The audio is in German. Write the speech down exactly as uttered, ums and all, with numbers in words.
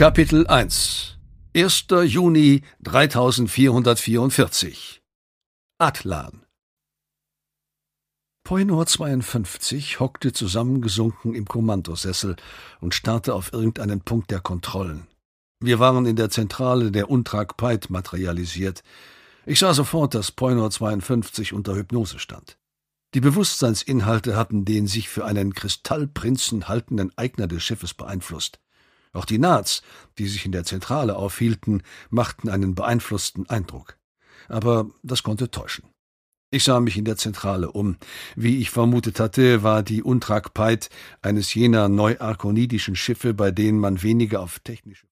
Kapitel eins. erster Juni dreitausendvierhundertvierundvierzig. Atlan. Poinor zweiundfünfzig hockte zusammengesunken im Kommandosessel und starrte auf irgendeinen Punkt der Kontrollen. Wir waren in der Zentrale der Untrag Peit materialisiert. Ich sah sofort, dass Poinor zweiundfünfzig unter Hypnose stand. Die Bewusstseinsinhalte hatten den sich für einen Kristallprinzen haltenden Eigner des Schiffes beeinflusst. Auch die Nats, die sich in der Zentrale aufhielten, machten einen beeinflussten Eindruck. Aber das konnte täuschen. Ich sah mich in der Zentrale um. Wie ich vermutet hatte, war die Untrag Peit eines jener neuarkonidischen Schiffe, bei denen man weniger auf technische